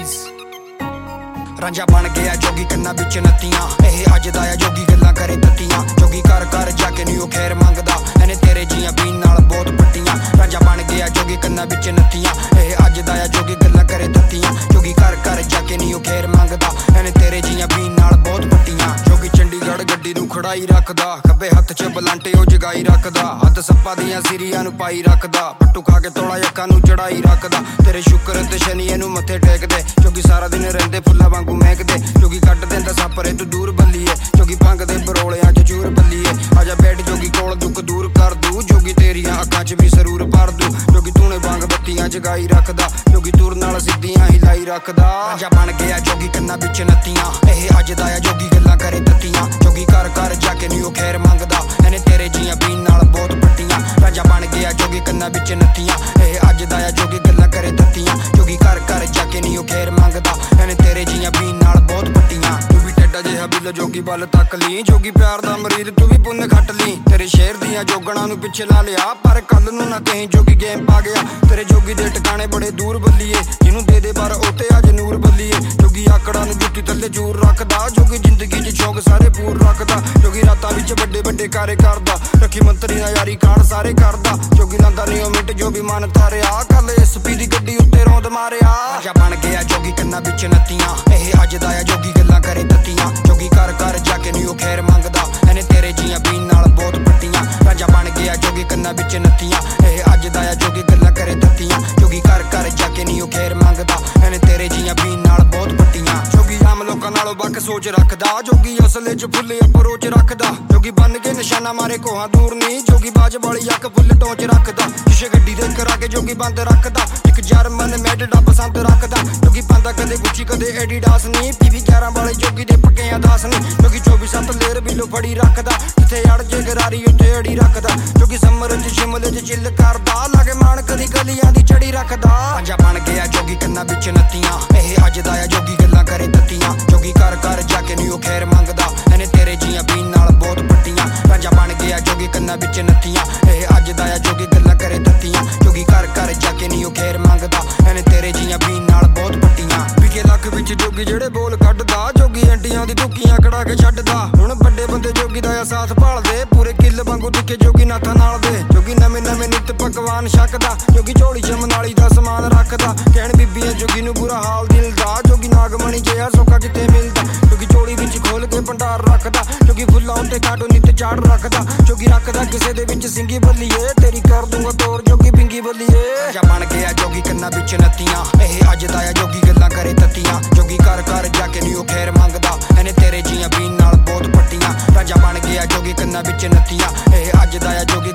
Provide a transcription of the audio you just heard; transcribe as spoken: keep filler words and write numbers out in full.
Bees Ranjha ਬਣ ਗਿਆ ਜੋਗੀ ਕੰਨਾਂ ਵਿੱਚ ਨੱਤੀਆਂ। ਇਹ ਅੱਜ ਦਾ ਆ ਜੋਗੀ ਗੱਲਾਂ ਕਰੇ ਤੱਤੀਆਂ। ਜੋਗੀ ਘਰ ਘਰ ਜਾ ਕੇ ਨੀ ਉਹ ਖੈਰ ਮੰਗਦਾ, ਇਹਨੇ ਤੇਰੇ ਜੀਆਂ ਪੀਣ ਨਾਲ ਬਹੁਤ ਪੱਟੀਆਂ। ਰਾਂਝਾ ਬਣ ਗਿਆ ਜੋਗੀ ਕੰਨਾਂ ਵਿੱਚ ਨੱਤੀਆਂ। ਇਹ ਅੱਜ ਦਾ ਆ ਜੋਗੀ ਗੱਲਾਂ ਕਰੇ ਤੱਤੀਆਂ। ਜੋਗੀ ਘਰ ਘਰ ਜਾ ਕੇ ਨੀ ਉਹ ਖੈਰ ਮੰਗਦਾ, ਇਹਨੇ ਤੇਰੇ ਜੀਆਂ ਪੀਣ ਨਾਲ ਬਹੁਤ ਪੱਟੀਆਂ। ਜੋਗੀ ਚੰਡੀਗੜ੍ਹ ਗੱਡੀ ਨੂੰ ਖੜਾਈ ਰੱਖਦਾ, ਖੱਬੇ ਹੱਥ 'ਚ ਬਲਾਂਟੇ ਉਹ ਜਗਾਈ ਰੱਖਦਾ। ਹੱਥ ਸੱਪਾਂ ਦੀਆਂ ਸਿਰੀਆਂ ਨੂੰ ਪਾਈ ਰੱਖਦਾ, ਪੱਟੂ ਖਾ ਕੇ ਤੋਲਾ ਅੱਖਾਂ ਨੂੰ ਚੜਾਈ ਰੱਖਦਾ। ਤੇਰੇ ਸ਼ੁਕਰ ਤੇ ਸ਼ਨੀ ਇਹਨੂੰ ਮੱਥੇ ਟੇਕਦੇ, ਜੋਗੀ ਸਾਰਾ ਦਿਨ ਰਹਿੰਦੇ ਫੁੱਲਾਂ ਵਾਂਗੂ ਮਹਿਕਦੇ। ਜੋਗੀ ਕੱਢ ਦਿੰਦਾ ਸਾਪਰੇ ਤੂੰ ਦੂਰ ਬੱਲੀਏ, ਜੋਗੀ ਭੰਗ ਦੇ ਬਰੋਲਿਆਂ 'ਚ ਚੂਰ ਬੱਲੀਏ। ਆਜਾ ਬੈਠ ਜੋਗੀ ਕੋਲ ਦੁੱਖ ਦੂਰ ਕਰ ਦੂ, ਜੋਗੀ ਤੇਰੀਆਂ ਅੱਖਾਂ 'ਚ ਵੀ ਸਰੂਰ ਭਰ ਦੂ। ਜੋਗੀ ਤੂਨੇ ਵਾਂਗ ਬੱਤੀਆਂ ਜਗਾਈ ਰੱਖਦਾ, ਜੋਗੀ ਤੁਰ ਨਾਲ ਸਿੱਧੀਆਂ ਹੀ ਲਾਈ ਰੱਖਦਾ। ਰਾਂਝਾ ਬਣ ਗਿਆ ਜੋਗੀ ਕੰਨਾਂ ਵਿੱਚ ਨੱਤੀਆਂ। ਇਹ ਅੱਜ ਦਾ ਆ ਜੋਗੀ ਗੱਲਾਂ ਕਰੇ ਤੱਤੀਆਂ। ਜੋਗੀ ਘਰ ਘਰ ਜਾ ਕੇ ਨੀ ਉਹ ਖੈਰ ਮੰਗਦਾ, ਇਹਨੇ ਤੇਰੇ ਜੀਆਂ ਪੀਣ ਨਾਲ ਬਹੁਤ ਪੱਟੀਆਂ। ਰਾਂਝਾ ਬਣ ਗਿਆ ਜੋਗੀ ਕੰਨਾਂ ਵਿੱਚ ਨੱਤੀਆਂ। ਇਹ ਅੱਜ ਦਾ ਆ ਜੋਗੀ ਗੱਲਾਂ ਕਰੇ ਤੱਤੀਆਂ। ਜੋਗੀ ਘਰ ਘਰ ਜਾ ਕੇ ਨੀ ਉਹ ਖੈਰ ਮੰਗਦਾ, ਇਹਨੇ ਤੇਰੇ ਜੀਆਂ ਪੀਣ ਨਾਲ ਬਹੁਤ ਪੱਟੀਆਂ। ਤੂੰ ਵੀ ਟੇਡਾ ਜਿਹਾ ਬਿੱਲ ਜੋਗੀ ਵੱਲ ਤੱਕ ਲਈ, ਜੋਗੀ ਪਿਆਰ ਦਾ ਮਰੀਦ ਤੂੰ ਵੀ ਪੁੰਨ ਖੱਟ ਲਈ। ਤੇਰੇ ਸ਼ੇਰ ਦੀਆਂ ਜੋਗਣਾ ਨੂੰ ਪਿੱਛੇ ਲਾ ਲਿਆ, ਪਰ ਕੱਲ ਨੂੰ ਨਾ ਕਹੀਂ ਜੋਗੀ ਗੇਮ ਪਾ ਗਿਆ। ਤੇਰੇ ਜੋਗੀ ਦੇ ਟਿਕਾਣੇ ਬੜੇ ਦੂਰ ਬੱਲੀਏ, ਜਿਹਨੂੰ ਦੇ ਦੇ ਪਰ ਉੱਤੇ ਅੱਜ ਨੂਰ ਬੱਲੀਏ। ਜੋਗੀ ਆਕੜਾਂ ਨੂੰ ਜੁੱਤੀ ਥੱਲੇ ਜੂਰ ਰੱਖਦਾ, ਜੋਗੀ ਜ਼ਿੰਦਗੀ 'ਚ ਸ਼ੌਕ ਸਾਰੇ ਪੂਰ ਰੱਖਦਾ। ਜੋਗੀ ਰਾਤਾਂ ਵਿੱਚ ਵੱਡੇ ਵੱਡੇ ਕਾਰੇ ਕਰਦਾ, ਰੱਖੀ ਮੰਤਰੀ ਨਾਲ ਯਾਰੀ ਕਾਂਡ ਸਾਰੇ ਕਰਦਾ। ਜੋਗੀ ਲਾਂਦਾ ਨੀ ਉਹ ਮਿੰਟ ਜੋ ਵੀ ਮਨ ਤਾਰਿਆ, ਕੱਲ ਐਸ ਪੀ ਦੀ ਗੱਡੀ ਉੱਤੇ ਰੋਂਦ ਮਾਰਿਆ। ਰਾਂਝਾ ਬਣ ਗਿਆ ਜੋਗੀ ਕੰਨਾਂ ਵਿੱਚ ਨੱਤੀਆਂ। ਇਹ ਅੱਜ ਦਾ ਆ ਜੋਗੀ ਗੱਲਾਂ ਕਰੇ ਤੱਤੀਆਂ। ਜੋਗੀ ਘਰ ਘਰ ਜਾ ਕੇ ਨੀ ਉਹ ਖੈਰ ਮੰਗਦਾ, ਇਹਨੇ ਤੇਰੇ ਜੀਆਂ ਪੀਣ ਨਾਲ ਬਹੁਤ ਪੱਟੀਆਂ। ਰਾਂਝਾ ਬਣ ਗਿਆ ਜੋਗੀ ਕੰਨਾਂ ਵਿੱਚ ਨੱਤੀਆਂ। ਇਹ ਅੱਜ ਦਾ ਆ ਜੋਗੀ ਗੱਲਾਂ ਕਰੇ ਤੱਤੀਆਂ। ਜੋਗੀ ਘਰ ਘਰ ਜਾ ਕੇ ਨੀ ਉਹ ਖੈਰ ਮੰਗਦਾ, ਇਹਨੇ ਤੇਰੇ ਜੀਆਂ ਪੀਣ ਨਾਲ ਬਹੁਤ ਪੱਟੀਆਂ। ਜੋਗੀ ਆਮ ਲੋਕਾਂ ਨਾਲੋਂ ਵੱਖ ਸੋਚ ਰੱਖਦਾ, ਜੋਗੀ ਅਸਲੇ 'ਚ ਫੁੱਲੇ ਅਪਰੋਚ ਰੱਖਦਾ। ਜੋਗੀ ਬਣ ਕੇ ਨਿਸ਼ਾਨਾ ਮਾਰੇ ਕੋਹਾਂ ਦੂਰ ਨੀ, ਜੋਗੀ ਬਾਜ ਵਾਲੀ ਅੱਖ ਫੁੱਲ ਟੋਚ ਰੱਖਦਾ। ਸ਼ੀਸ਼ੇ ਗੱਡੀ ਦੇ ਕਰਾ ਕੇ ਜੋਗੀ ਬੰਦ ਰੱਖਦਾ, ਇੱਕ ਜਰਮਨ ਮੈਡ ਦਾ ਪਸੰਦ ਰੱਖਦਾ। ਜੋਗੀ ਪਾਂਦਾ ਕਦੇ ਗੁੱਚੀ ਕਦੇ ਐਡੀਡਾਸ ਨੀ, ਪੀਵੀ ਗਿਆਰਾਂ ਵਾਲੇ ਜੋਗੀ ਦੇ ਪੱਕਿਆਂ ਦਾਸ ਨੀ। ਜੋਗੀ ਚੌਵੀ ਸੱਤ ਲੇਰ ਬਿੱਲੋ ਫੜੀ ਰੱਖਦਾ, ਜਿੱਥੇ ਅੜ ਜੇ ਗਰਾਰੀ ਉੱਥੇ ਅੜੀ ਰੱਖਦਾ। ਜੋਗੀ ਸਮਰ 'ਚ ਸ਼ਿਮਲੇ 'ਚ ਚਿੱਲ ਕਰਦਾ, ਲਾਗੇ ਮਾਣ ਕਦੀ ਗਲੀਆਂ ਦੀ ਚੜੀ ਰੱਖਦਾ। ਰਾਂਝਾ ਬਣ ਗਿਆ ਜੋਗੀ ਕੰਨਾਂ ਵਿੱਚ ਨੱਤੀਆਂ। ਇਹ ਅੱਜ ਦਾ ਆ ਜੋਗੀ ਗੱਲਾਂ ਕਰੇ ਤੱਤੀਆਂ। ਜੋਗੀ ਘਰ ਘਰ ਜਾ ਕੇ ਨੀ ਉਹ ਖੈਰ ਮੰਗਦਾ, ਇਹਨੇ ਤੇਰੇ ਜੀਆਂ ਪੀਣ ਨਾਲ ਬਹੁਤ ਪੱਟੀਆਂ। ਰਾਂਝਾ ਬਣ ਗਿਆ ਜੋਗੀ ਕੰਨਾਂ ਵਿੱਚ ਨੱਤੀਆਂ। ਇਹ ਅੱਜ ਦਾ ਆ ਜੋਗੀ ਗੱਲਾਂ ਕਰੇ ਤੱਤੀਆਂ। ਜੋਗੀ ਘਰ ਘਰ ਜਾ ਕੇ ਨੀ ਉਹ ਖੈਰ ਮੰਗਦਾ, ਇਹਨੇ ਤੇਰੇ ਜੀਆਂ ਪੀਣ ਨਾਲ ਬਹੁਤ ਪੱਟੀਆਂ। ਵਿਕੇ ਲੱਖ ਵਿੱਚ ਜੋਗੀ ਜਿਹੜੇ ਬੋਲ ਕੱਢਦਾ, ਜੋਗੀ ਐਂਟੀਆਂ ਦੀ ਦੁੱਕੀਆਂ ਕਢਾ ਕੇ ਛੱਡਦਾ। ਹੁਣ ਵੱਡੇ ਬੰਦੇ ਜੋਗੀ ਦਾ ਆ ਸਾਥ ਭਾਲਦੇ, ਪੂਰੇ ਕਿੱਲ ਵਾਂਗੂ ਦਿਖੇ ਜੋਗੀ ਨਾਥਾਂ ਨਾਲ ਦੇ। ਜੋਗੀ ਨਵੇਂ ਨਵੇਂ ਨਿੱਤ ਪਕਵਾਨ ਛਕਦਾ, ਜੋਗੀ ਝੋਲੀ 'ਚ ਮਨਾਲੀ ਦਾ ਸਮਾਨ ਰੱਖਦਾ। ਕਹਿਣ ਬੀਬੀਆਂ ਜੋਗੀ ਨੂੰ ਬੁਰਾ ਹਾਲ ਦਿਲ ਦਾ, ਜੋਗੀ ਨਾਗਮਣੀ ਜਿਹਾ ਸੌਖਾ ਕਿਤੇ ਮਿਲਦਾ। ਜੋਗੀ ਝੋਲੀ ਵਿੱਚ ਖੋਲ ਕੇ ਭੰਡਾਰ ਰੱਖਦਾ, ਜੋਗੀ ਫੁੱਲਾਂ ਉੱਤੇ ਕਾਟੋ ਨਿੱਤ ਚਾੜ ਰੱਖਦਾ। ਜੋਗੀ ਰੱਖਦਾ ਕਿਸੇ ਦੇ ਵਿੱਚ ਸਿੰਗੀ ਬੱਲੀਏ, ਤੇਰੀ ਕਰ ਦੂੰਗਾ ਤੋਰ ਜੋਗੀ ਬਿੰਗੀ ਬੱਲੀਏ। ਰਾਂਝਾ ਬਣ ਗਿਆ ਜੋਗੀ ਕੰਨਾਂ ਵਿੱਚ ਨੱਤੀਆਂ। ਇਹ ਅੱਜ ਦਾ ਆ ਜੋਗੀ ਗੱਲਾਂ ਕਰੇ ਤੱਤੀਆਂ। ਜੋਗੀ ਘਰ ਘਰ ਜਾ ਕੇ ਨੀ ਉਹ ਖੈਰ ਮੰਗਦਾ, ਇਹਨੇ ਤੇਰੇ ਜੀਆਂ ਪੀਣ ਨਾਲ ਬਹੁਤ ਪੱਟੀਆਂ। ਰਾਂਝਾ ਬਣ ਗਿਆ ਜੋਗੀ ਕੰਨਾਂ ਵਿੱਚ ਨੱਤੀਆਂ। ਇਹ ਅੱਜ ਦਾ ਆ ਜੋਗੀ